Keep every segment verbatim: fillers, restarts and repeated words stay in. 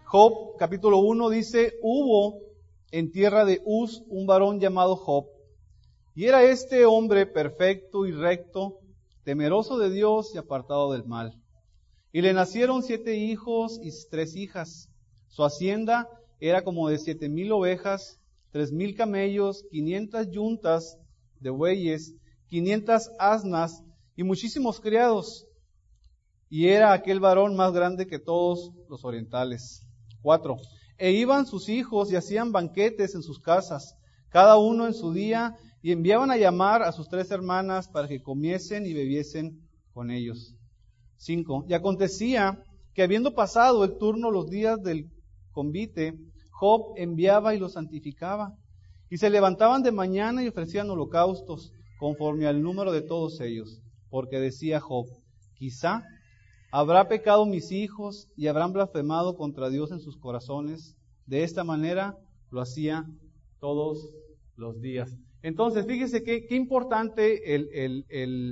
Job, capítulo uno, dice, hubo en tierra de Uz un varón llamado Job, y era este hombre perfecto y recto, temeroso de Dios y apartado del mal. Y le nacieron siete hijos y tres hijas. Su hacienda era como de siete mil ovejas, tres mil camellos, quinientas yuntas de bueyes, quinientas asnas y muchísimos criados. Y era aquel varón más grande que todos los orientales. Cuatro. E iban sus hijos y hacían banquetes en sus casas, cada uno en su día, y enviaban a llamar a sus tres hermanas para que comiesen y bebiesen con ellos. Cinco. Y acontecía que habiendo pasado el turno los días del convite, Job enviaba y los santificaba. Y se levantaban de mañana y ofrecían holocaustos, conforme al número de todos ellos. Porque decía Job, quizá habrá pecado mis hijos y habrán blasfemado contra Dios en sus corazones. De esta manera lo hacía todos los días. Entonces, fíjese qué, qué importante el, el, el,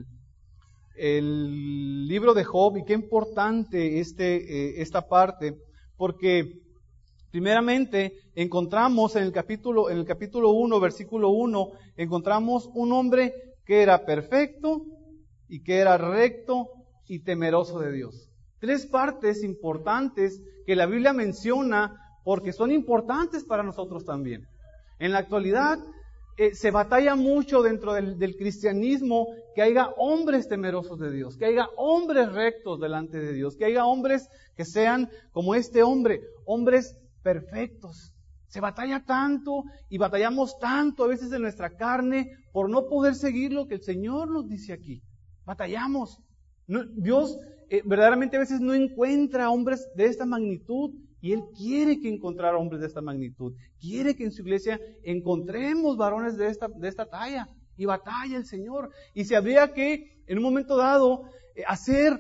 el libro de Job y qué importante este, eh, esta parte, porque primeramente encontramos en el capítulo, en el capítulo uno, versículo uno, encontramos un hombre que era perfecto y que era recto y temeroso de Dios. Tres partes importantes que la Biblia menciona porque son importantes para nosotros también. En la actualidad eh, se batalla mucho dentro del, del cristianismo que haya hombres temerosos de Dios, que haya hombres rectos delante de Dios, que haya hombres que sean como este hombre, hombres perfectos. Se batalla tanto y batallamos tanto a veces en nuestra carne por no poder seguir lo que el Señor nos dice aquí. Batallamos. No, Dios eh, verdaderamente a veces no encuentra hombres de esta magnitud y Él quiere que encontrar hombres de esta magnitud. Quiere que en su iglesia encontremos varones de esta, de esta talla y batalla el Señor. Y si habría que en un momento dado eh, hacer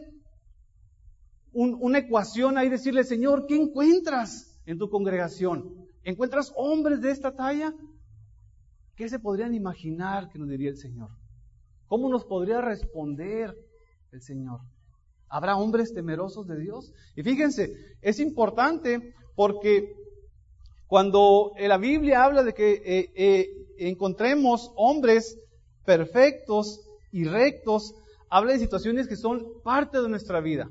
un, una ecuación ahí, decirle, Señor, ¿qué encuentras en tu congregación? ¿Encuentras hombres de esta talla? ¿Qué se podrían imaginar que nos diría el Señor? ¿Cómo nos podría responder el Señor? ¿Habrá hombres temerosos de Dios? Y fíjense, es importante porque cuando la Biblia habla de que eh, eh, encontremos hombres perfectos y rectos, habla de situaciones que son parte de nuestra vida.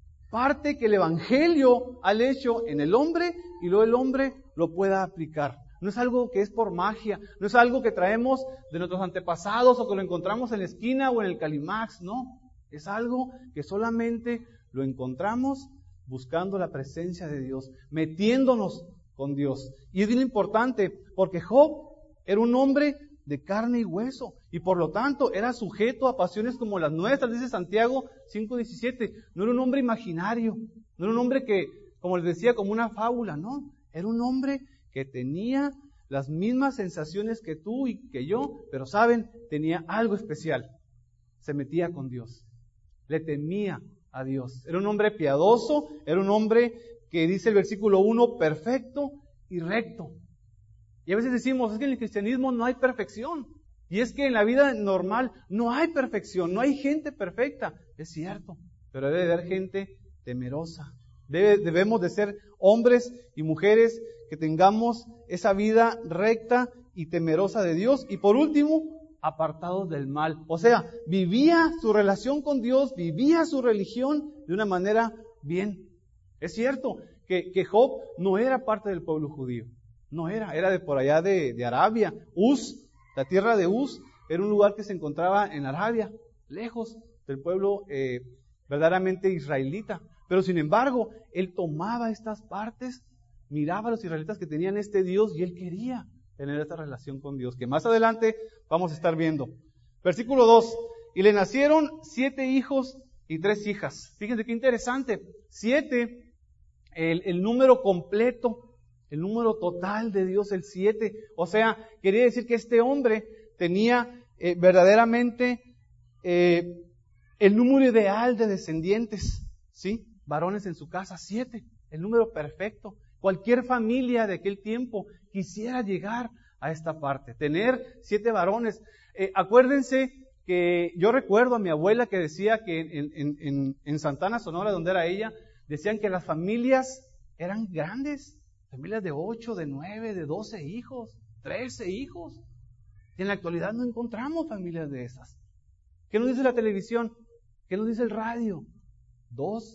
Parte que el Evangelio ha hecho en el hombre y luego el hombre lo pueda aplicar. No es algo que es por magia, no es algo que traemos de nuestros antepasados o que lo encontramos en la esquina o en el Calimax, no. Es algo que solamente lo encontramos buscando la presencia de Dios, metiéndonos con Dios. Y es bien importante porque Job era un hombre de carne y hueso y por lo tanto era sujeto a pasiones como las nuestras, dice Santiago cinco diecisiete. No era un hombre imaginario, no era un hombre que, como les decía, como una fábula, no. Era un hombre que tenía las mismas sensaciones que tú y que yo, pero saben, tenía algo especial. Se metía con Dios. Le temía a Dios. Era un hombre piadoso, era un hombre que dice el versículo uno, perfecto y recto. Y a veces decimos, es que en el cristianismo no hay perfección. Y es que en la vida normal no hay perfección, no hay gente perfecta. Es cierto, pero debe de haber gente temerosa. Debe, debemos de ser hombres y mujeres que tengamos esa vida recta y temerosa de Dios. Y por último, apartados del mal. O sea, vivía su relación con Dios, vivía su religión de una manera bien. Es cierto que, que Job no era parte del pueblo judío. No era, era de por allá de, de Arabia. Uz, la tierra de Uz, era un lugar que se encontraba en Arabia, lejos del pueblo eh, verdaderamente israelita. Pero sin embargo, él tomaba estas partes, miraba a los israelitas que tenían este Dios y él quería tener esta relación con Dios, que más adelante vamos a estar viendo. Versículo dos, y le nacieron siete hijos y tres hijas. Fíjense qué interesante, siete, el, el número completo, el número total de Dios, el siete. O sea, quería decir que este hombre tenía eh, verdaderamente eh, el número ideal de descendientes, ¿sí? Varones en su casa, siete, el número perfecto. Cualquier familia de aquel tiempo quisiera llegar a esta parte, tener siete varones. Eh, acuérdense que yo recuerdo a mi abuela que decía que en, en, en, en Santana, Sonora, donde era ella, decían que las familias eran grandes, familias de ocho, de nueve, de doce hijos, trece hijos. Y en la actualidad no encontramos familias de esas. ¿Qué nos dice la televisión? ¿Qué nos dice el radio? Dos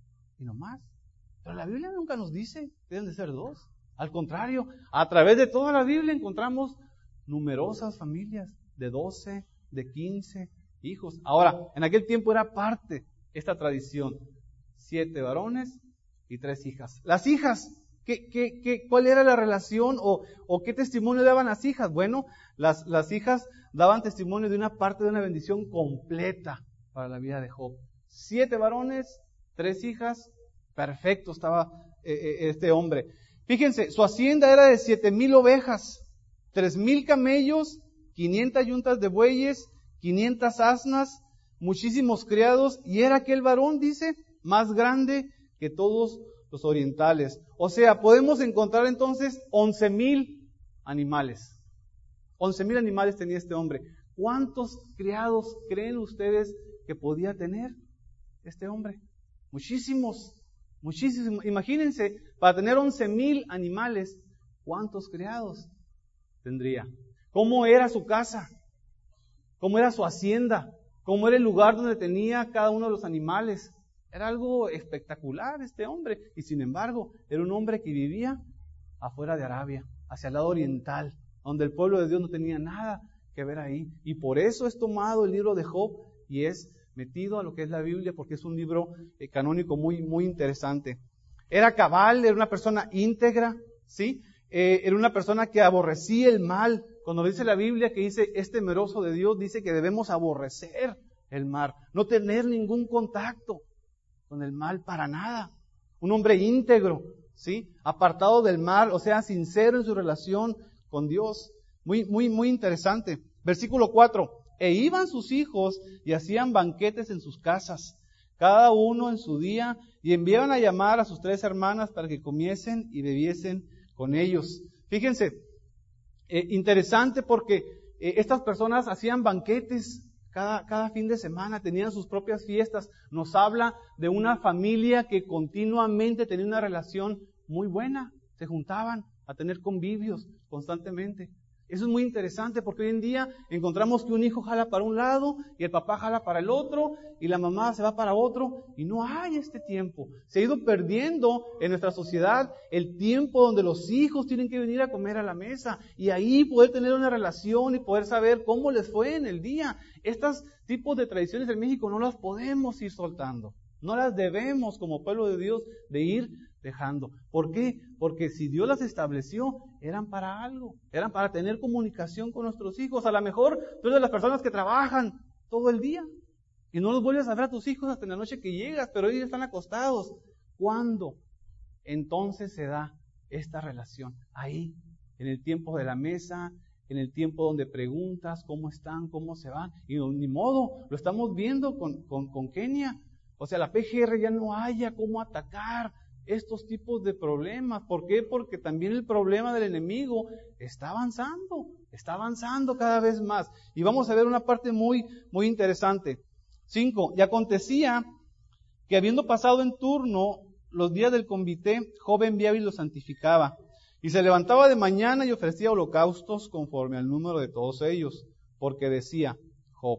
y no más. Pero la Biblia nunca nos dice que deben de ser dos. Al contrario, a través de toda la Biblia encontramos numerosas familias de doce, de quince hijos. Ahora, en aquel tiempo era parte esta tradición. Siete varones y tres hijas. Las hijas, ¿qué, qué, qué, ¿cuál era la relación o, o qué testimonio daban las hijas? Bueno, las, las hijas daban testimonio de una parte de una bendición completa para la vida de Job. Siete varones, tres hijas, perfecto estaba eh, este hombre. Fíjense, su hacienda era de siete mil ovejas, tres mil camellos, quinientas yuntas de bueyes, quinientas asnas, muchísimos criados, y era aquel varón, dice, más grande que todos los orientales. O sea, podemos encontrar entonces once mil animales. once mil animales tenía este hombre. ¿Cuántos criados creen ustedes que podía tener este hombre? Muchísimos, muchísimos. Imagínense, para tener once mil animales, ¿cuántos criados tendría? ¿Cómo era su casa? ¿Cómo era su hacienda? ¿Cómo era el lugar donde tenía cada uno de los animales? Era algo espectacular este hombre. Y sin embargo, era un hombre que vivía afuera de Arabia, hacia el lado oriental, donde el pueblo de Dios no tenía nada que ver ahí. Y por eso es tomado el libro de Job y es metido a lo que es la Biblia, porque es un libro eh, canónico muy, muy interesante. Era cabal, era una persona íntegra, ¿sí? Eh, era una persona que aborrecía el mal. Cuando dice la Biblia que dice, es temeroso de Dios, dice que debemos aborrecer el mal, no tener ningún contacto con el mal para nada. Un hombre íntegro, ¿sí? Apartado del mal, o sea, sincero en su relación con Dios. Muy, muy, muy interesante. Versículo cuatro. E iban sus hijos y hacían banquetes en sus casas, cada uno en su día, y enviaban a llamar a sus tres hermanas para que comiesen y bebiesen con ellos. Fíjense, eh, interesante porque eh, estas personas hacían banquetes cada, cada fin de semana, tenían sus propias fiestas. Nos habla de una familia que continuamente tenía una relación muy buena, se juntaban a tener convivios constantemente. Eso es muy interesante porque hoy en día encontramos que un hijo jala para un lado y el papá jala para el otro y la mamá se va para otro y no hay este tiempo. Se ha ido perdiendo en nuestra sociedad el tiempo donde los hijos tienen que venir a comer a la mesa y ahí poder tener una relación y poder saber cómo les fue en el día. Estos tipos de tradiciones en México no las podemos ir soltando. No las debemos como pueblo de Dios de ir dejando. ¿Por qué? Porque si Dios las estableció, eran para algo, eran para tener comunicación con nuestros hijos. A lo mejor tú eres de las personas que trabajan todo el día y no los vuelves a ver a tus hijos hasta en la noche que llegas, pero ellos están acostados. ¿Cuándo? Entonces se da esta relación, ahí, en el tiempo de la mesa, en el tiempo donde preguntas cómo están, cómo se van, y no, ni modo, lo estamos viendo con, con, con Kenia. O sea, la P G R ya no haya cómo atacar estos tipos de problemas. ¿Por qué? Porque también el problema del enemigo está avanzando, está avanzando cada vez más. Y vamos a ver una parte muy, muy interesante. Cinco, y acontecía que habiendo pasado en turno los días del convite, Job enviaba y los santificaba. Y se levantaba de mañana y ofrecía holocaustos conforme al número de todos ellos, porque decía Job,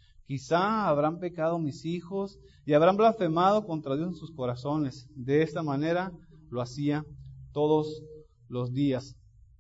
quizá habrán pecado mis hijos y habrán blasfemado contra Dios en sus corazones. De esta manera lo hacía todos los días.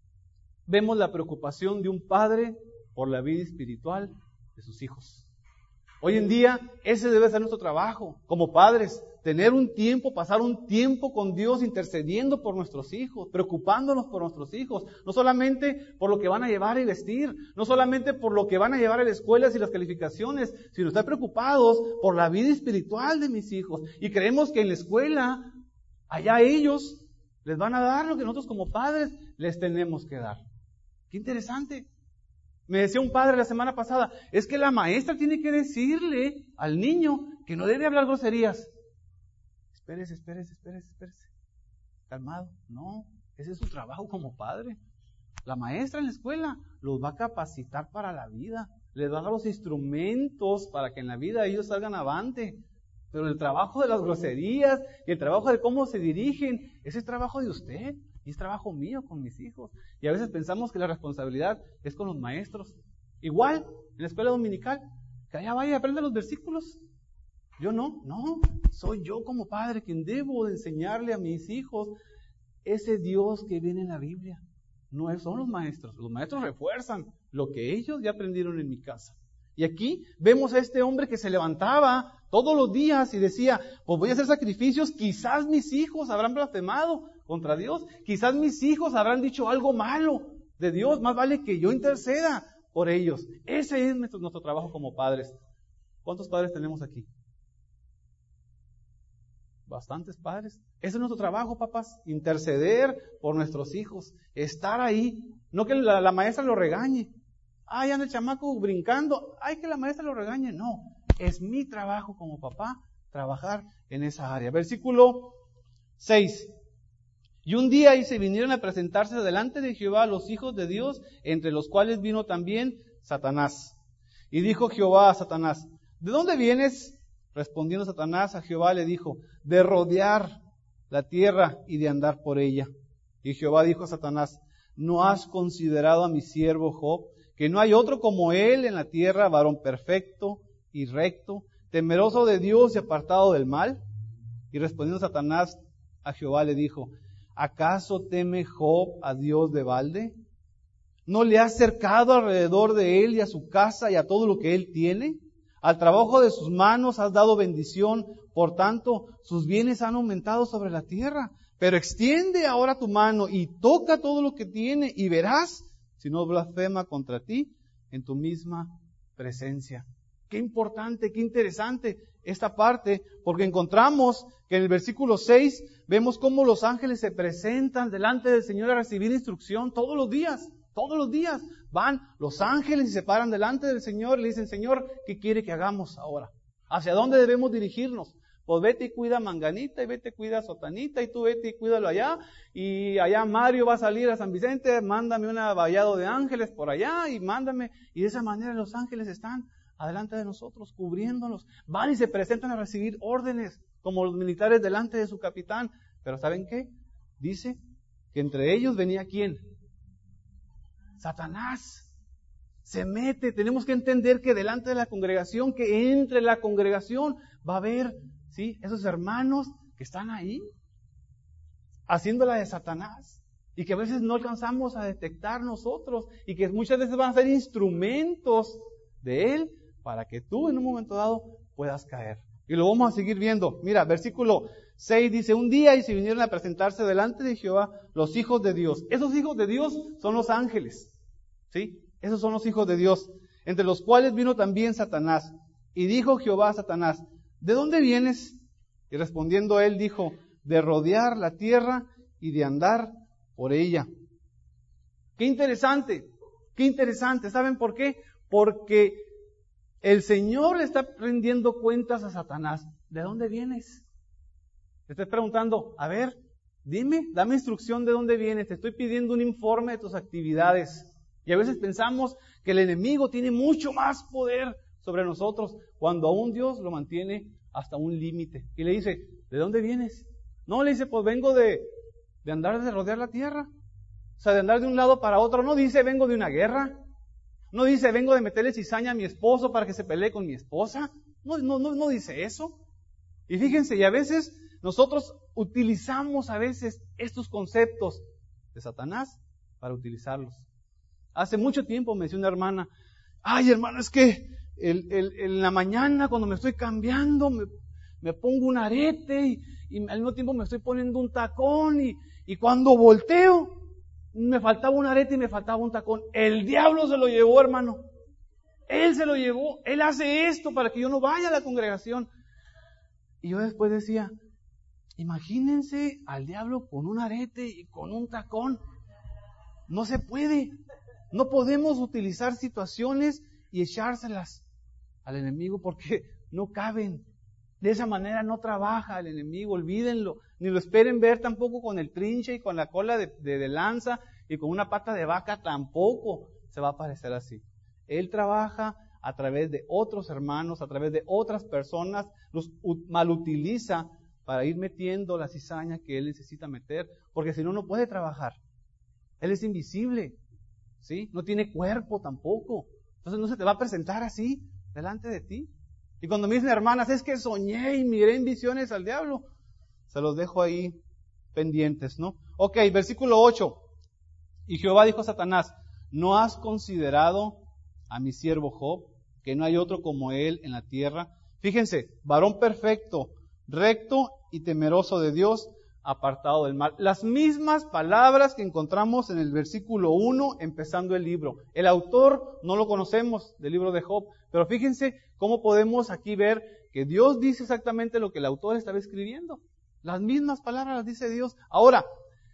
Vemos la preocupación de un padre por la vida espiritual de sus hijos. Hoy en día, ese debe ser nuestro trabajo como padres. Tener un tiempo, pasar un tiempo con Dios intercediendo por nuestros hijos, preocupándonos por nuestros hijos. No solamente por lo que van a llevar y vestir, no solamente por lo que van a llevar a las escuelas y las calificaciones, sino estar preocupados por la vida espiritual de mis hijos. Y creemos que en la escuela, allá ellos les van a dar lo que nosotros como padres les tenemos que dar. Qué interesante. Me decía un padre la semana pasada, es que la maestra tiene que decirle al niño que no debe hablar groserías. Espérese, espérese, espérese, espérese. Calmado. No, ese es su trabajo como padre. La maestra en la escuela los va a capacitar para la vida. Les va a dar los instrumentos para que en la vida ellos salgan avante. Pero el trabajo de las groserías y el trabajo de cómo se dirigen, ese es trabajo de usted y es trabajo mío con mis hijos. Y a veces pensamos que la responsabilidad es con los maestros. Igual, en la escuela dominical, que allá vaya y aprenda los versículos. Yo no, no, soy yo como padre quien debo de enseñarle a mis hijos ese Dios que viene en la Biblia. No son los maestros, los maestros refuerzan lo que ellos ya aprendieron en mi casa. Y aquí vemos a este hombre que se levantaba todos los días y decía, pues voy a hacer sacrificios, quizás mis hijos habrán blasfemado contra Dios, quizás mis hijos habrán dicho algo malo de Dios, más vale que yo interceda por ellos. Ese es nuestro, nuestro trabajo como padres. ¿Cuántos padres tenemos aquí? Bastantes padres. Ese es nuestro trabajo, papás, interceder por nuestros hijos, estar ahí, no que la, la maestra lo regañe. Ay, anda el chamaco brincando, ay, que la maestra lo regañe. No, es mi trabajo como papá trabajar en esa área. Versículo seis. Y un día y se vinieron a presentarse delante de Jehová los hijos de Dios, entre los cuales vino también Satanás. Y dijo Jehová a Satanás, ¿de dónde vienes? Respondiendo Satanás a Jehová le dijo, de rodear la tierra y de andar por ella. Y Jehová dijo a Satanás, ¿no has considerado a mi siervo Job, que no hay otro como él en la tierra, varón perfecto y recto, temeroso de Dios y apartado del mal? Y respondiendo Satanás a Jehová le dijo, ¿acaso teme Job a Dios de balde? ¿No le has cercado alrededor de él y a su casa y a todo lo que él tiene? Al trabajo de sus manos has dado bendición, por tanto, sus bienes han aumentado sobre la tierra. Pero extiende ahora tu mano y toca todo lo que tiene y verás si no blasfema contra ti en tu misma presencia. Qué importante, qué interesante esta parte, porque encontramos que en el versículo seis vemos cómo los ángeles se presentan delante del Señor a recibir instrucción todos los días. Todos los días van los ángeles y se paran delante del Señor y le dicen, Señor, ¿qué quiere que hagamos ahora? ¿Hacia dónde debemos dirigirnos? Pues vete y cuida a Manganita y vete y cuida a Sotanita y tú vete y cuídalo allá. Y allá Mario va a salir a San Vicente, mándame un vallado de ángeles por allá y mándame. Y de esa manera los ángeles están adelante de nosotros, cubriéndonos. Van y se presentan a recibir órdenes como los militares delante de su capitán. Pero ¿saben qué? Dice que entre ellos venía ¿quién? Satanás. Se mete. Tenemos que entender que delante de la congregación, que entre la congregación va a haber, ¿sí?, esos hermanos que están ahí haciendo la de Satanás y que a veces no alcanzamos a detectar nosotros y que muchas veces van a ser instrumentos de él para que tú en un momento dado puedas caer. Y lo vamos a seguir viendo. Mira, versículo seis dice, un día y se vinieron a presentarse delante de Jehová los hijos de Dios. Esos hijos de Dios son los ángeles. ¿Sí? Esos son los hijos de Dios, entre los cuales vino también Satanás. Y dijo Jehová a Satanás, ¿de dónde vienes? Y respondiendo él dijo, de rodear la tierra y de andar por ella. Qué interesante, qué interesante. ¿Saben por qué? Porque el Señor le está rendiendo cuentas a Satanás. ¿De dónde vienes? Te estoy preguntando, a ver, dime, dame instrucción de dónde vienes. Te estoy pidiendo un informe de tus actividades. Y a veces pensamos que el enemigo tiene mucho más poder sobre nosotros, cuando aún Dios lo mantiene hasta un límite. Y le dice, ¿de dónde vienes? No, le dice, pues vengo de, de andar de rodear la tierra. O sea, de andar de un lado para otro. No dice, vengo de una guerra. No dice, vengo de meterle cizaña a mi esposo para que se pelee con mi esposa. No, no, no, no dice eso. Y fíjense, y a veces nosotros utilizamos a veces estos conceptos de Satanás para utilizarlos. Hace mucho tiempo me decía una hermana, ay hermano, es que el, el, en la mañana cuando me estoy cambiando me, me pongo un arete y, y al mismo tiempo me estoy poniendo un tacón y, y cuando volteo me faltaba un arete y me faltaba un tacón. El diablo se lo llevó, hermano. Él se lo llevó. Él hace esto para que yo no vaya a la congregación. Y yo después decía, imagínense al diablo con un arete y con un tacón. No se puede. No podemos utilizar situaciones y echárselas al enemigo porque no caben. De esa manera no trabaja el enemigo, olvídenlo. Ni lo esperen ver tampoco con el trinche y con la cola de, de, de lanza y con una pata de vaca, tampoco se va a parecer así. Él trabaja a través de otros hermanos, a través de otras personas, los malutiliza para ir metiendo la cizaña que Él necesita meter, porque si no, no puede trabajar. Él es invisible, ¿sí? No tiene cuerpo tampoco. Entonces no se te va a presentar así delante de ti. Y cuando me dicen, hermanas, es que soñé y miré en visiones al diablo, se los dejo ahí pendientes, ¿no? Ok, versículo ocho. Y Jehová dijo a Satanás, ¿no has considerado a mi siervo Job, que no hay otro como él en la tierra? Fíjense, varón perfecto, recto y temeroso de Dios, apartado del mal. Las mismas palabras que encontramos en el versículo uno, empezando el libro. El autor no lo conocemos del libro de Job, pero fíjense cómo podemos aquí ver que Dios dice exactamente lo que el autor estaba escribiendo. Las mismas palabras las dice Dios. Ahora,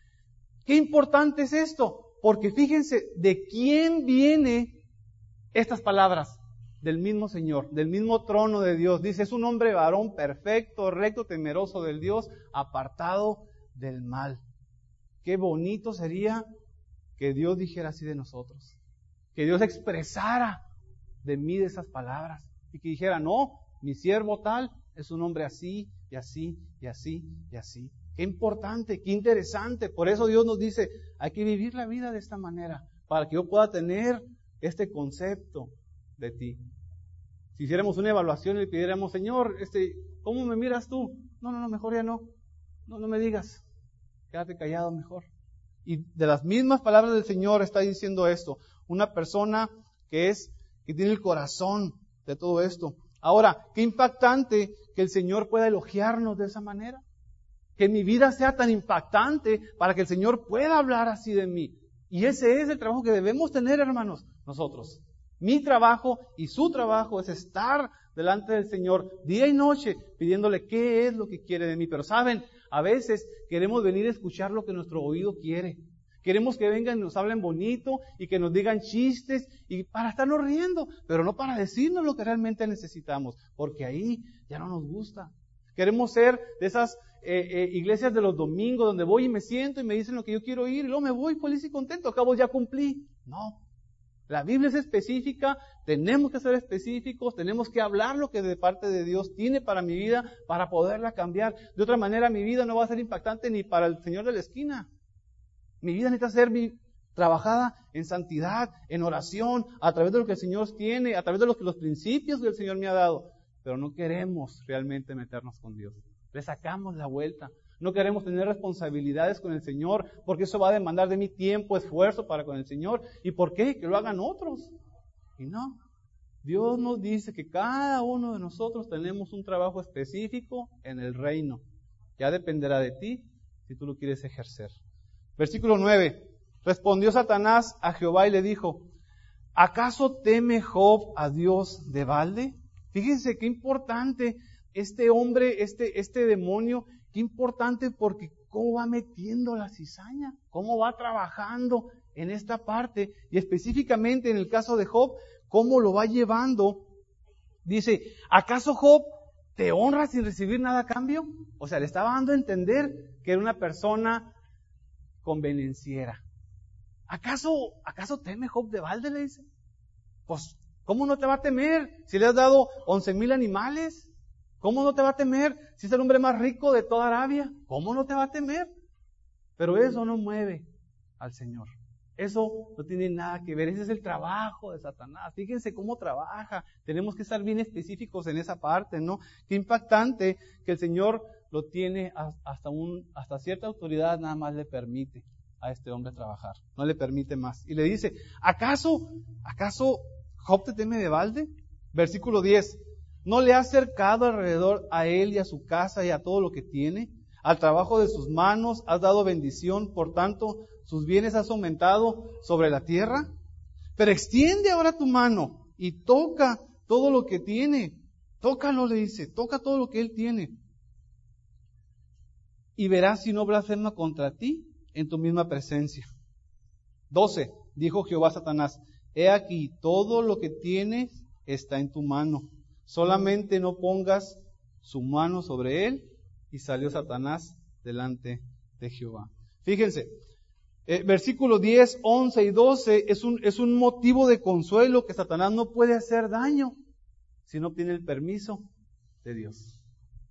¿qué importante es esto? Porque fíjense, ¿de quién vienen estas palabras? Del mismo Señor, del mismo trono de Dios. Dice, es un hombre varón perfecto, recto, temeroso del Dios, apartado del mal. Qué bonito sería que Dios dijera así de nosotros. Que Dios expresara de mí de esas palabras. Y que dijera, no, mi siervo tal es un hombre así, y así, y así, y así. Qué importante, qué interesante. Por eso Dios nos dice, hay que vivir la vida de esta manera, para que yo pueda tener este concepto de ti. Si hiciéramos una evaluación y le pidiéramos, Señor, este, ¿cómo me miras tú? No, no, no, mejor ya no. No, no me digas. Quédate callado mejor. Y de las mismas palabras del Señor está diciendo esto. Una persona que es, que tiene el corazón de todo esto. Ahora, qué impactante que el Señor pueda elogiarnos de esa manera. Que mi vida sea tan impactante para que el Señor pueda hablar así de mí. Y ese es el trabajo que debemos tener, hermanos, nosotros. Mi trabajo y su trabajo es estar delante del Señor día y noche pidiéndole qué es lo que quiere de mí. Pero saben, a veces queremos venir a escuchar lo que nuestro oído quiere. Queremos que vengan y nos hablen bonito y que nos digan chistes y para estarnos riendo, pero no para decirnos lo que realmente necesitamos, porque ahí ya no nos gusta. Queremos ser de esas eh, eh, iglesias de los domingos donde voy y me siento y me dicen lo que yo quiero oír y luego me voy feliz y contento, acabo ya cumplí. No. La Biblia es específica, tenemos que ser específicos, tenemos que hablar lo que de parte de Dios tiene para mi vida para poderla cambiar. De otra manera mi vida no va a ser impactante ni para el Señor de la esquina. Mi vida necesita ser mi, trabajada en santidad, en oración, a través de lo que el Señor tiene, a través de los, los principios que el Señor me ha dado. Pero no queremos realmente meternos con Dios. Le sacamos la vuelta. No queremos tener responsabilidades con el Señor, porque eso va a demandar de mí tiempo, esfuerzo para con el Señor. ¿Y por qué? Que lo hagan otros. Y no. Dios nos dice que cada uno de nosotros tenemos un trabajo específico en el reino. Ya dependerá de ti si tú lo quieres ejercer. Versículo nueve. Respondió Satanás a Jehová y le dijo, ¿acaso teme Job a Dios de balde? Fíjense qué importante este hombre, este, este demonio. Qué importante porque cómo va metiendo la cizaña, cómo va trabajando en esta parte y específicamente en el caso de Job, cómo lo va llevando. Dice, ¿acaso Job te honra sin recibir nada a cambio? O sea, le estaba dando a entender que era una persona convenenciera. ¿Acaso, acaso teme Job de balde? Le dice. Pues, ¿cómo no te va a temer si le has dado once mil animales? ¿Cómo no te va a temer si es el hombre más rico de toda Arabia? ¿Cómo no te va a temer? Pero eso no mueve al Señor. Eso no tiene nada que ver. Ese es el trabajo de Satanás. Fíjense cómo trabaja. Tenemos que estar bien específicos en esa parte, ¿no? Qué impactante que el Señor lo tiene hasta, un, hasta cierta autoridad, nada más le permite a este hombre trabajar. No le permite más. Y le dice, ¿acaso, acaso Job te teme de balde? Versículo diez. ¿No le has cercado alrededor a él y a su casa y a todo lo que tiene? Al trabajo de sus manos has dado bendición, por tanto, sus bienes has aumentado sobre la tierra. Pero extiende ahora tu mano y toca todo lo que tiene. Tócalo, le dice, toca todo lo que él tiene. Y verás si no blasfema contra ti en tu misma presencia. doce. Dijo Jehová a Satanás, he aquí, todo lo que tienes está en tu mano. Solamente no pongas su mano sobre él. Y salió Satanás delante de Jehová. Fíjense, eh, versículos diez, once y doce es un, es un motivo de consuelo que Satanás no puede hacer daño si no tiene el permiso de Dios.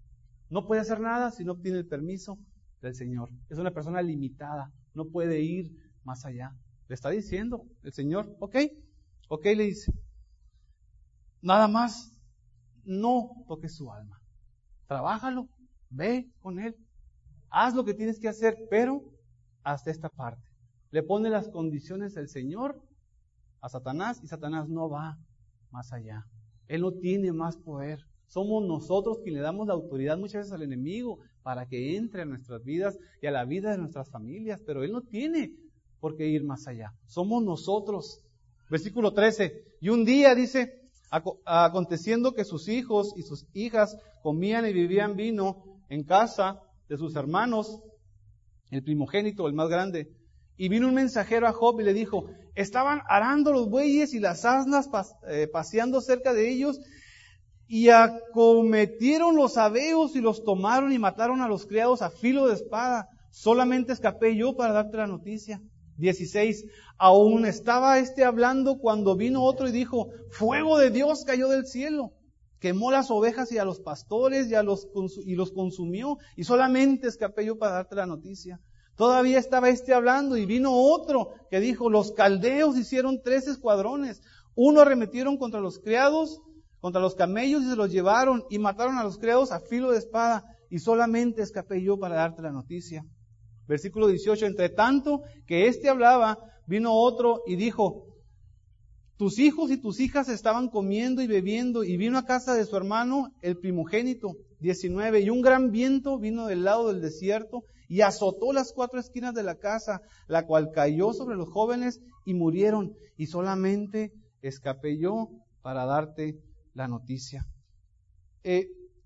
No puede hacer nada si no obtiene el permiso del Señor. Es una persona limitada, no puede ir más allá. Le está diciendo el Señor, ok, ok, le dice, nada más no toques su alma. Trabájalo, ve con él, haz lo que tienes que hacer, pero hasta esta parte. Le pone las condiciones del Señor a Satanás y Satanás no va más allá. Él no tiene más poder. Somos nosotros quienes le damos la autoridad muchas veces al enemigo para que entre a nuestras vidas y a la vida de nuestras familias, pero él no tiene por qué ir más allá. Somos nosotros. Versículo trece. Y un día dice, aconteciendo que sus hijos y sus hijas comían y bebían vino en casa de sus hermanos, el primogénito, el más grande, y vino un mensajero a Job y le dijo, estaban arando los bueyes y las asnas pas, eh, paseando cerca de ellos, y acometieron los sabeos y los tomaron y mataron a los criados a filo de espada. Solamente escapé yo para darte la noticia. dieciséis. Aún estaba este hablando cuando vino otro y dijo, fuego de Dios cayó del cielo, quemó las ovejas y a los pastores y, a los, y los consumió, y solamente escapé yo para darte la noticia. Todavía estaba este hablando y vino otro que dijo, los caldeos hicieron tres escuadrones, uno arremetieron contra los criados, contra los camellos y se los llevaron y mataron a los criados a filo de espada, y solamente escapé yo para darte la noticia. Versículo dieciocho, entre tanto que éste hablaba, vino otro y dijo, tus hijos y tus hijas estaban comiendo y bebiendo, y vino a casa de su hermano el primogénito. diecinueve, y un gran viento vino del lado del desierto y azotó las cuatro esquinas de la casa, la cual cayó sobre los jóvenes y murieron, y solamente escapé yo para darte la noticia. Eh,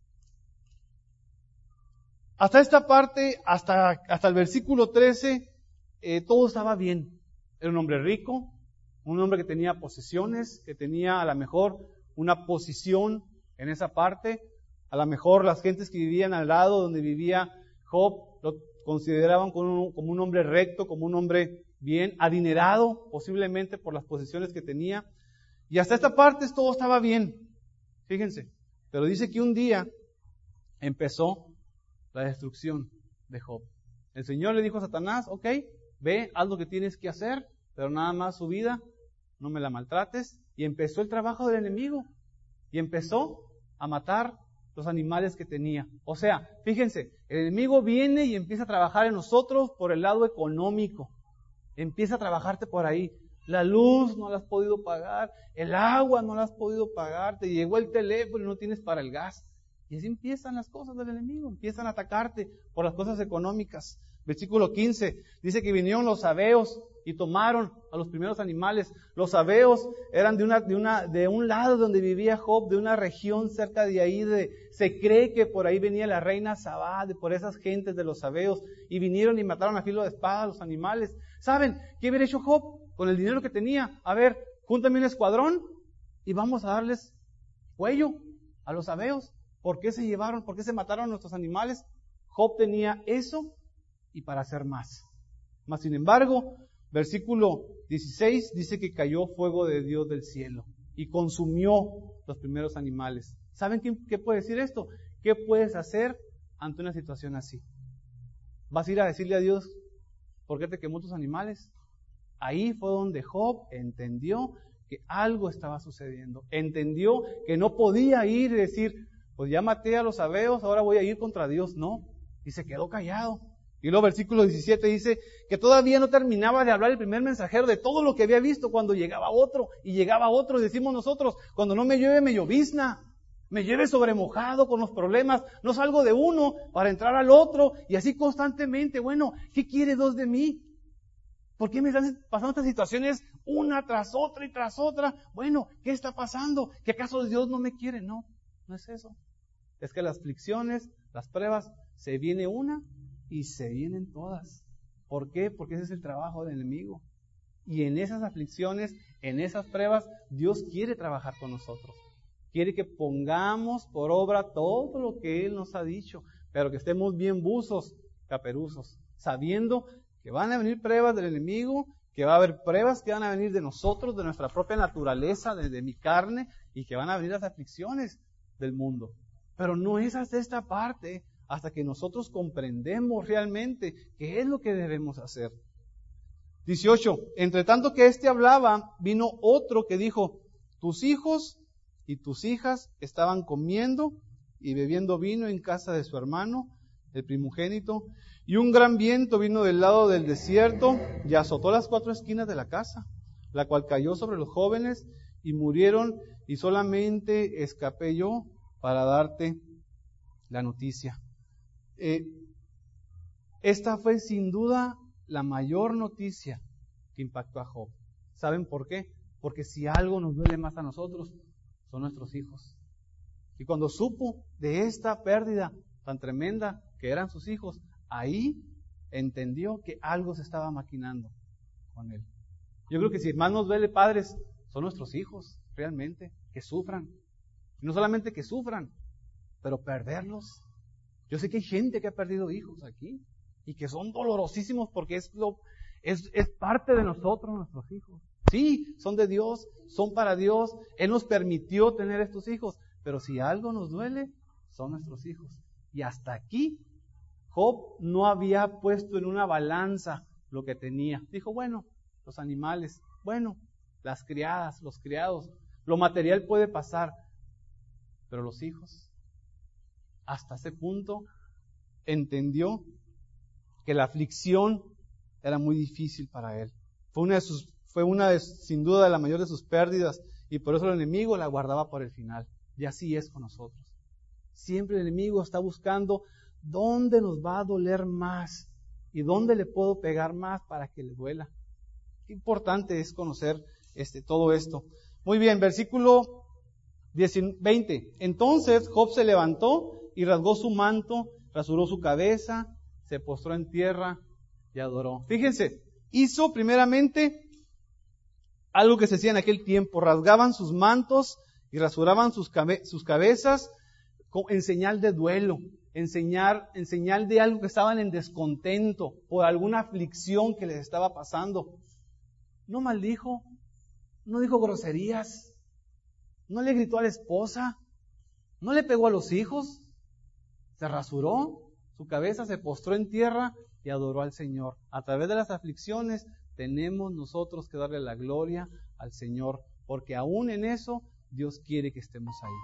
hasta esta parte, hasta, hasta el versículo trece, eh, todo estaba bien. Era un hombre rico, un hombre que tenía posesiones, que tenía a lo mejor una posición en esa parte. A lo mejor las gentes que vivían al lado donde vivía Job lo consideraban como un, como un hombre recto, como un hombre bien adinerado, posiblemente por las posesiones que tenía. Y hasta esta parte todo estaba bien. Fíjense, pero dice que un día empezó la destrucción de Job. El Señor le dijo a Satanás, ok, ve, haz lo que tienes que hacer, pero nada más su vida, no me la maltrates. Y empezó el trabajo del enemigo. Y empezó a matar los animales que tenía. O sea, fíjense, el enemigo viene y empieza a trabajar en nosotros por el lado económico. Empieza a trabajarte por ahí. La luz no la has podido pagar, el agua no la has podido pagar, te llegó el teléfono y no tienes para el gas. Y así empiezan las cosas del enemigo, empiezan a atacarte por las cosas económicas. Versículo quince, dice que vinieron los sabeos y tomaron a los primeros animales. Los sabeos eran de una, de una, de un lado donde vivía Job, de una región cerca de ahí, de, se cree que por ahí venía la reina Sabá, de por esas gentes de los sabeos, y vinieron y mataron a filo de espada a los animales. ¿Saben qué hubiera hecho Job con el dinero que tenía? A ver, júntame un escuadrón y vamos a darles cuello a los sabeos. ¿Por qué se llevaron? ¿Por qué se mataron a nuestros animales? Job tenía eso y para hacer más. Mas sin embargo, versículo dieciséis dice que cayó fuego de Dios del cielo y consumió los primeros animales. ¿Saben qué, qué puede decir esto? ¿Qué puedes hacer ante una situación así? ¿Vas a ir a decirle a Dios por qué te quemó tus animales? Ahí fue donde Job entendió que algo estaba sucediendo. Entendió que no podía ir y decir, pues ya maté a los sabeos, ahora voy a ir contra Dios. No, y se quedó callado. Y luego versículo diecisiete dice que todavía no terminaba de hablar el primer mensajero de todo lo que había visto cuando llegaba otro, y llegaba otro, y decimos nosotros, cuando no me llueve me llovizna, me llueve sobremojado con los problemas, no salgo de uno para entrar al otro, y así constantemente. Bueno, ¿qué quiere Dios de mí? ¿Por qué me están pasando estas situaciones una tras otra y tras otra? Bueno, ¿qué está pasando? ¿Que acaso Dios no me quiere? No, no es eso. Es que las aflicciones, las pruebas, se viene una y se vienen todas. ¿Por qué? Porque ese es el trabajo del enemigo. Y en esas aflicciones, en esas pruebas, Dios quiere trabajar con nosotros. Quiere que pongamos por obra todo lo que Él nos ha dicho, pero que estemos bien buzos, caperuzos, sabiendo que van a venir pruebas del enemigo, que va a haber pruebas que van a venir de nosotros, de nuestra propia naturaleza, de, de mi carne, y que van a venir las aflicciones del mundo. Pero no es hasta esta parte, hasta que nosotros comprendemos realmente qué es lo que debemos hacer. dieciocho. Entre tanto que éste hablaba, vino otro que dijo, tus hijos y tus hijas estaban comiendo y bebiendo vino en casa de su hermano, el primogénito, y un gran viento vino del lado del desierto y azotó las cuatro esquinas de la casa, la cual cayó sobre los jóvenes y murieron, y solamente escapé yo para darte la noticia. Eh, esta fue sin duda la mayor noticia que impactó a Job. ¿Saben por qué? Porque si algo nos duele más a nosotros, son nuestros hijos. Y cuando supo de esta pérdida tan tremenda que eran sus hijos, ahí entendió que algo se estaba maquinando con él. Yo creo que si más nos duele, padres, son nuestros hijos, realmente, que sufran. Y no solamente que sufran, pero perderlos. Yo sé que hay gente que ha perdido hijos aquí y que son dolorosísimos porque es, lo, es, es parte de nosotros, nuestros hijos. Sí, son de Dios, son para Dios. Él nos permitió tener estos hijos, pero si algo nos duele, son nuestros hijos. Y hasta aquí, Job no había puesto en una balanza lo que tenía. Dijo, bueno, los animales, bueno, las criadas, los criados, lo material puede pasar, pero los hijos, hasta ese punto, entendió que la aflicción era muy difícil para él. Fue una de sus, fue una de, sin duda, de la mayor de sus pérdidas, y por eso el enemigo la guardaba por el final. Y así es con nosotros. Siempre el enemigo está buscando dónde nos va a doler más y dónde le puedo pegar más para que le duela. Qué importante es conocer este, todo esto. Muy bien, versículo veinte. Entonces Job se levantó y rasgó su manto, rasuró su cabeza, se postró en tierra y adoró. Fíjense, hizo primeramente algo que se hacía en aquel tiempo. Rasgaban sus mantos y rasuraban sus, cabe- sus cabezas en señal de duelo, en señal, en señal de algo que estaban en descontento por alguna aflicción que les estaba pasando. No maldijo, no dijo groserías, no le gritó a la esposa, no le pegó a los hijos, se rasuró su cabeza, se postró en tierra y adoró al Señor. A través de las aflicciones tenemos nosotros que darle la gloria al Señor, porque aún en eso Dios quiere que estemos ahí.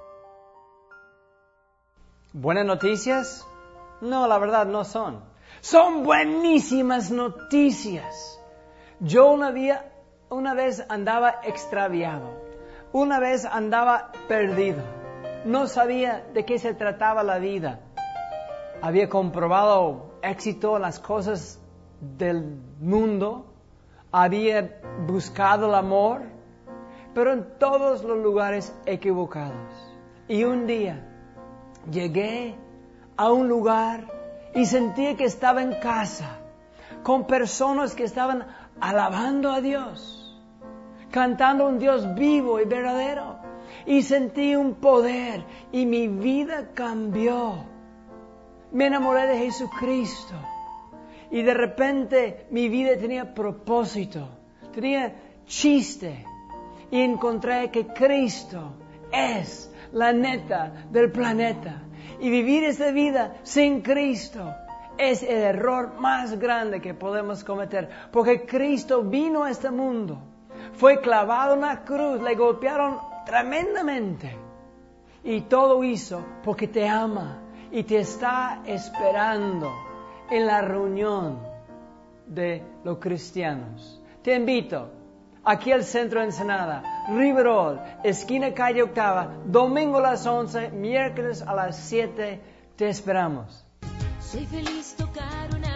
¿Buenas noticias? No, la verdad no son. Son buenísimas noticias. Yo una, día, una vez andaba extraviado. Una vez andaba perdido. No sabía de qué se trataba la vida. Había comprobado éxito en las cosas del mundo. Había buscado el amor, pero en todos los lugares equivocados. Y un día llegué a un lugar y sentí que estaba en casa, con personas que estaban alabando a Dios, cantando a un Dios vivo y verdadero. Y sentí un poder y mi vida cambió. Me enamoré de Jesucristo. Y de repente mi vida tenía propósito, tenía chiste. Y encontré que Cristo es la neta del planeta. Y vivir esta vida sin Cristo es el error más grande que podemos cometer. Porque Cristo vino a este mundo, fue clavado en la cruz, le golpearon tremendamente. Y todo hizo porque te ama y te está esperando en la reunión de los cristianos. Te invito aquí al centro de Ensenada, Riverol, esquina calle Octava, domingo a las once, miércoles a las siete, te esperamos. Soy feliz tocar una